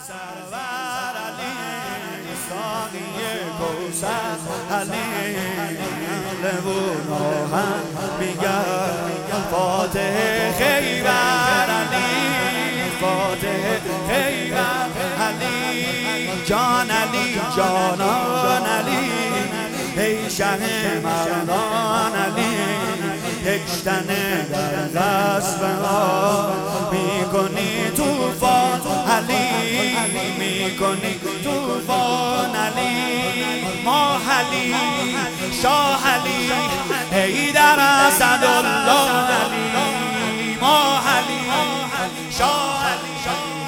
سرور علی ساقی کوثر علی لبونا من میگم فاتح خیبر علی فاتح خیبر علی جان علی جانان علی ای شه مردان علی یکشتنه در قصب ها میکنی توفان علی میکنی توفان علی ما علی شاه علی حیدر اسدالله علی ما علی شاه علی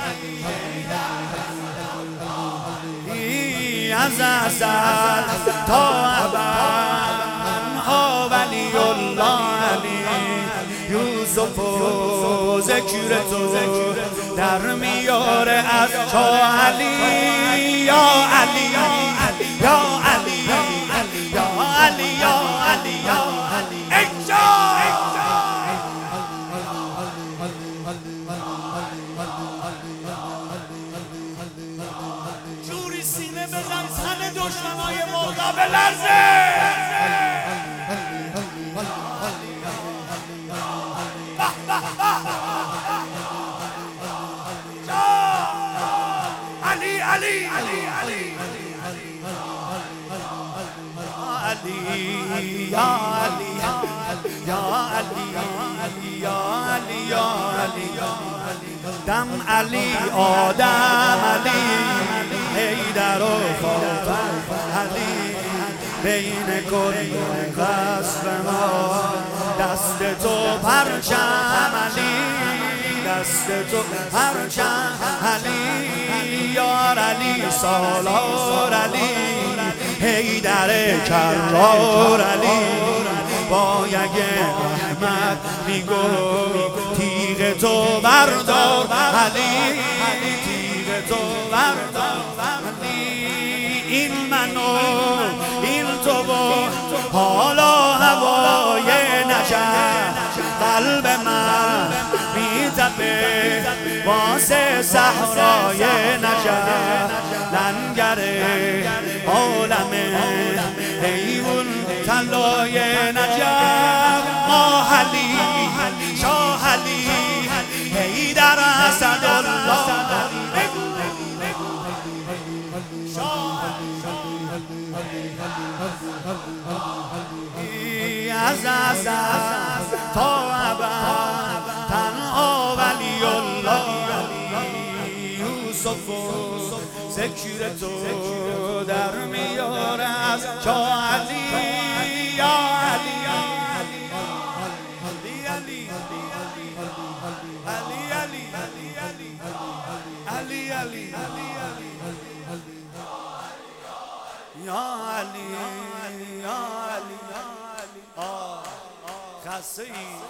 از ازل تا ابد ها ولی الله علی یوسف و ذکر تو در میاره از چا علی یا علی یا علی یا علی یا علی یا علی یا علی جوری سینه بزن تن دشمنای مولا بلرزه علی علی علی علی علی یا علی یا علی یا علی یا علی دم علی آدم علی حیدر و فاطمه علی بین کل قصب ما دست تو پرچم علی دست تو پرچم علی یار علی سالار علی حیدر کرار علی با یک رحمت میگو تیغ تو بردار علی تیغ تو بردار علی این منو این تو و حالا هوای نجف قلب من میتپه واسه صحرای نجف لنگر عالم حیوان طلای نجف ما علی شاه علی حیدر اسدالله از ازل تا ابد تنها ولی الله یوسف و ذکر تو در میاره از چا علی یا علی علی علی علی علی علی یا علی یا علی خسته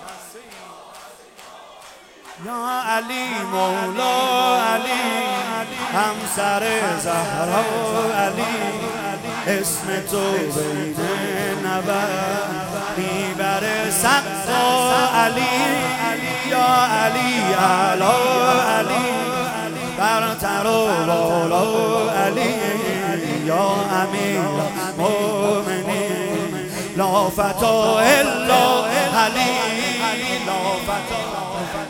یا علی مولا علی همسر زهرا علی اسم تو بین نبر میبره سقفا علی یا علی علا علی برتر و بالا علی یا امیر مومنین لا فتا الا علی لا فتا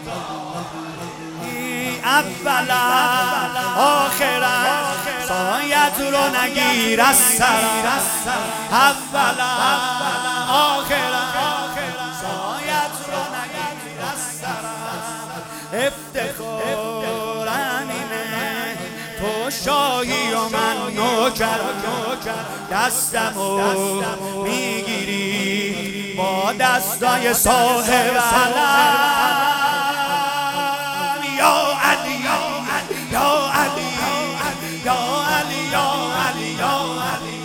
اولا آخرا سایت رو نگیر از سر اولا آخرا سایت رو نگیر از سر افتخارم اینه تو شاهی و من نوکر دستمو میگیری با دستای صاحب علم یا علی یا علی یا علی یا علی یا علی یا علی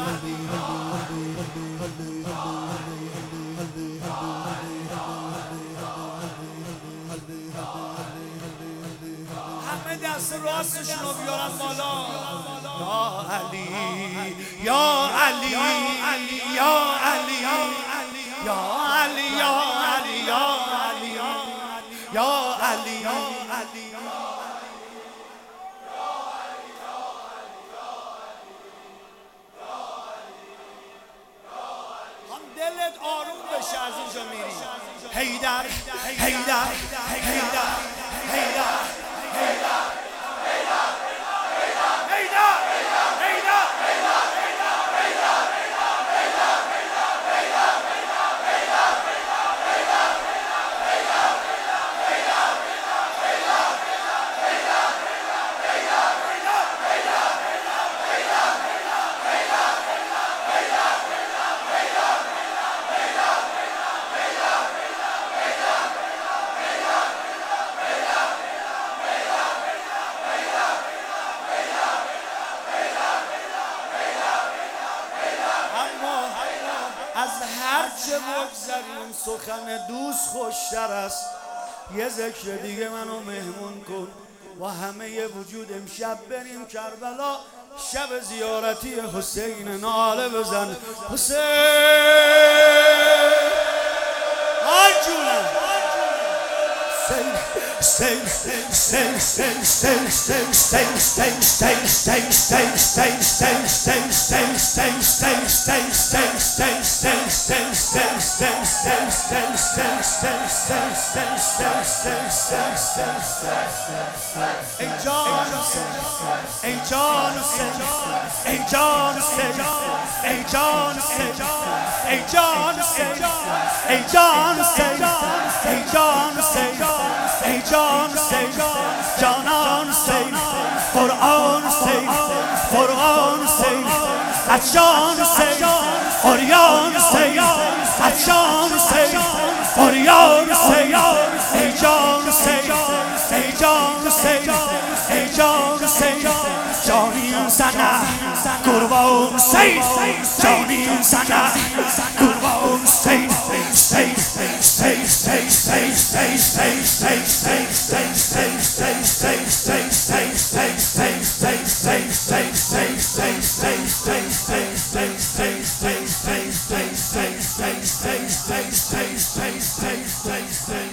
همه دست راستشون رو بیارن بالا یا علی یا علی یا علی یا علی یا علی یا علی یا علی حیدر حیدر حیدر حیدر از هر چه بگذریم سخن دوست خوشتر است. یه ذکر دیگه منو مهمون کن و همه وجود امشب بریم کربلا، شب زیارتی حسین ناله بزن. حسین آی جونم ای جان حسین جانان حسین قرآن حسین قرآن حسین عطشان حسین عریان حسین عطشان حسین عریان حسین ای جان حسین ای جان حسین ای جان حسین جانی زنه قربان حسین جانی زنه قربان حسین حسین حسین حسین